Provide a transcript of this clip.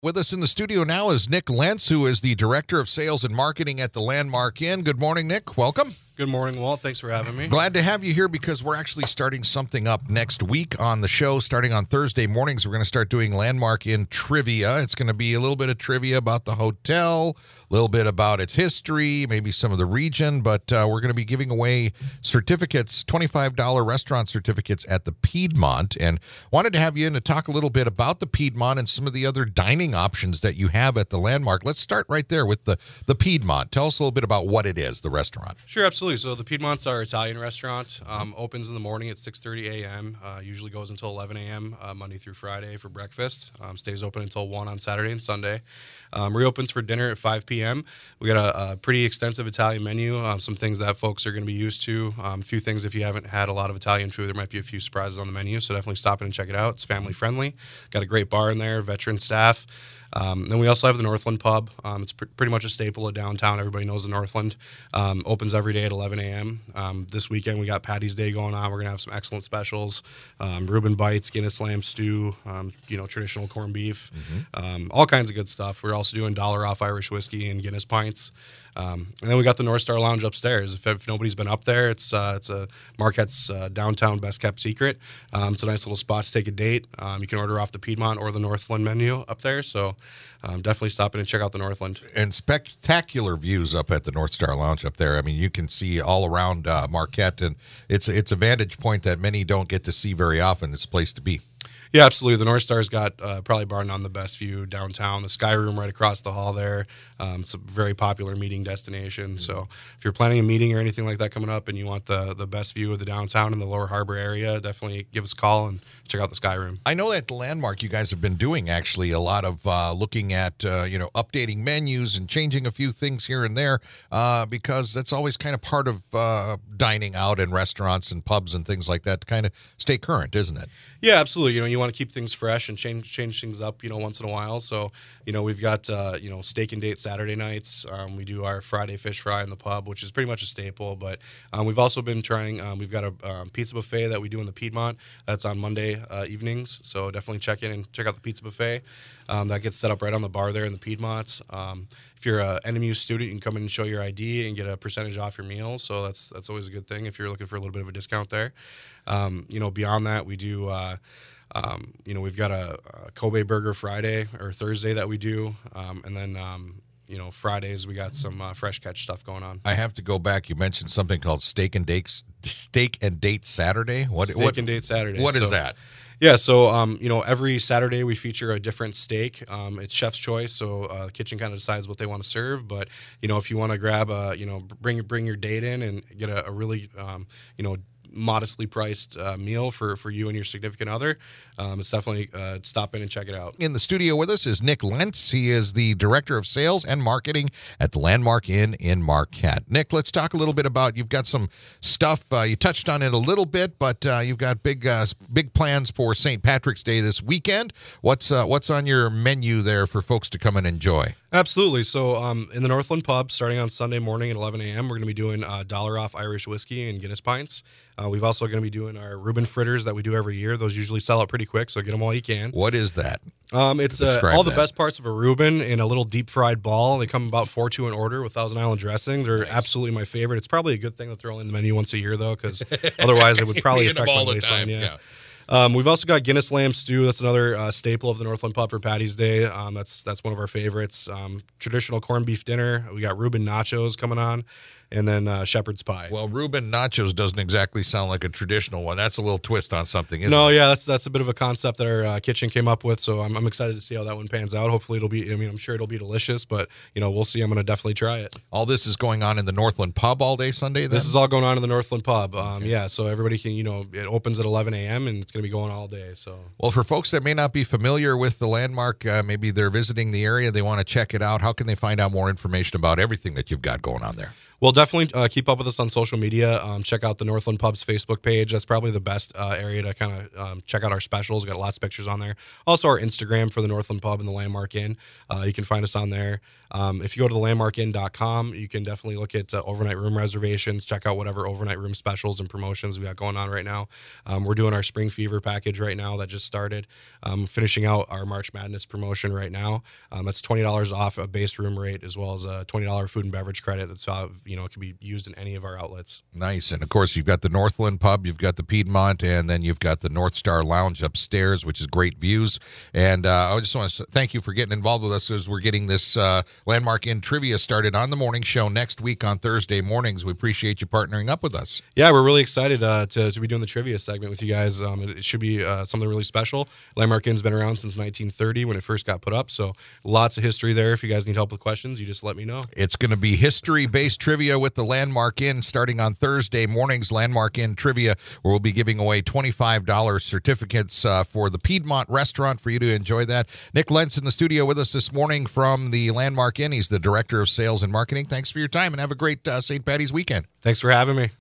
With us in the studio now is Nick Lentz, who is the Director of Sales and Marketing at the Landmark Inn. Good morning, Nick. Welcome. Good morning, Walt. Thanks for having me. Glad to have you here because we're actually starting something up next week on the show. Starting on Thursday mornings, we're going to start doing Landmark Inn trivia. It's going to be a little bit of trivia about the hotel, a little bit about its history, maybe some of the region, but we're going to be giving away certificates, $25 restaurant certificates at the Piedmont, and wanted to have you in to talk a little bit about the Piedmont and some of the other dining options that you have at the Landmark. Let's start right there with the Piedmont. Tell us a little bit about what it is, the restaurant. Sure, absolutely. So the Piedmont's our Italian restaurant. Opens in the morning at 6:30 a.m. Usually goes until 11 a.m. Monday through Friday for breakfast. Stays open until 1 on Saturday and Sunday. Reopens for dinner at 5 p.m. We got a pretty extensive Italian menu, some things that folks are going to be used to. A few things if you haven't had a lot of Italian food, there might be a few surprises on the menu, so definitely stop in and check it out. It's family friendly. Got a great bar in there, veteran staff. Then we also have the Northland Pub. It's pretty much a staple of downtown. Everybody knows the Northland. Opens every day at 11 a.m. This weekend we got Patty's Day going on. We're going to have some excellent specials. Reuben Bites, Guinness Lamb Stew, traditional corned beef, all kinds of good stuff. We're also doing $1 off Irish whiskey and Guinness pints. And then we got the North Star Lounge upstairs. If nobody's been up there, it's a Marquette's downtown best kept secret. It's a nice little spot to take a date. You can order off the Piedmont or the Northland menu up there. So definitely stop in and check out the Northland. And spectacular views up at the North Star Lounge up there. I mean, you can see all around Marquette, and it's a vantage point that many don't get to see very often. It's a place to be. Yeah, absolutely. The North Star's got probably bar none the best view downtown. The Sky Room right across the hall there. It's a very popular meeting destination. So if you're planning a meeting or anything like that coming up and you want the best view of the downtown and the Lower Harbor area, definitely give us a call and check out the Sky Room. I know at the Landmark you guys have been doing actually a lot of looking at updating menus and changing a few things here and there because that's always kind of part of dining out in restaurants and pubs and things like that to kind of stay current, isn't it? Yeah, absolutely. You want to keep things fresh and change things up, once in a while. So, we've got, steak and date Saturday nights. We do our Friday fish fry in the pub, which is pretty much a staple. But we've also been trying, we've got a pizza buffet that we do in the Piedmont. That's on Monday evenings. So definitely check in and check out the pizza buffet. That gets set up right on the bar there in the Piedmont. If you're an NMU student, you can come in and show your ID and get a percentage off your meal. So that's always a good thing if you're looking for a little bit of a discount there. Beyond that, we do, we've got a Kobe Burger Friday or Thursday that we do. And then, Fridays we got some fresh catch stuff going on. I have to go back. You mentioned something called Steak and Date Saturday. Steak and Date Saturday. What is that? Yeah, so every Saturday we feature a different steak. It's chef's choice, so the kitchen kind of decides what they want to serve. But if you want to grab bring your date in and get a really modestly priced meal for you and your significant other, it's definitely stop in and check it out. In the studio with us is Nick Lentz. He is the Director of Sales and Marketing at the Landmark Inn in Marquette. Nick, let's talk a little bit about, you've got some stuff, you touched on it a little bit, but you've got big plans for St. Patrick's Day this weekend. What's on your menu there for folks to come and enjoy? Absolutely. So in the Northland Pub, starting on Sunday morning at 11 a.m., we're going to be doing $1 off Irish whiskey and Guinness pints. We've also going to be doing our Reuben fritters that we do every year. Those usually sell out pretty quick, so get them while you can. What is that? It's all the best parts of a Reuben in a little deep fried ball. They come about $4.2 an order with Thousand Island dressing. They're absolutely my favorite. It's probably a good thing to throw in the menu once a year, though, because otherwise it would probably affect my waistline. Yeah. We've also got Guinness Lamb Stew. That's another staple of the Northland Pub for Patty's Day. That's one of our favorites. Traditional corned beef dinner. We got Reuben nachos coming on, and then shepherd's pie. Well, Reuben nachos doesn't exactly sound like a traditional one. That's a little twist on something, isn't it? No, yeah, that's a bit of a concept that our kitchen came up with. So I'm excited to see how that one pans out. Hopefully it'll be. I'm sure it'll be delicious, but we'll see. I'm going to definitely try it. All this is going on in the Northland Pub all day Sunday. Then? This is all going on in the Northland Pub. Okay. Yeah, so everybody can. It opens at 11 a.m. and it's going to be going all day. So, well, for folks that may not be familiar with the Landmark, maybe they're visiting the area, they want to check it out. How can they find out more information about everything that you've got going on there? Well, definitely keep up with us on social media. Check out the Northland Pub's Facebook page. That's probably the best area to kind of check out our specials. We've got lots of pictures on there. Also, our Instagram for the Northland Pub and the Landmark Inn. You can find us on there. If you go to the landmarkinn.com, you can definitely look at overnight room reservations. Check out whatever overnight room specials and promotions we got going on right now. We're doing our Spring Fever package right now that just started. Finishing out our March Madness promotion right now. That's $20 off a base room rate, as well as a $20 food and beverage credit. That's it can be used in any of our outlets. Nice. And of course, you've got the Northland Pub, you've got the Piedmont, and then you've got the North Star Lounge upstairs, which is great views. And I just want to thank you for getting involved with us as we're getting this Landmark Inn trivia started on the morning show next week on Thursday mornings. We appreciate you partnering up with us. Yeah, we're really excited to be doing the trivia segment with you guys. It should be something really special. Landmark Inn's been around since 1930 when it first got put up, so lots of history there. If you guys need help with questions, you just let me know. It's going to be history-based trivia with the Landmark Inn starting on Thursday mornings. Landmark Inn trivia, where we'll be giving away $25 certificates for the Piedmont restaurant for you to enjoy that. Nick Lentz in the studio with us this morning from the Landmark Inn. He's the Director of Sales and Marketing. Thanks for your time, and have a great St. Paddy's weekend. Thanks for having me.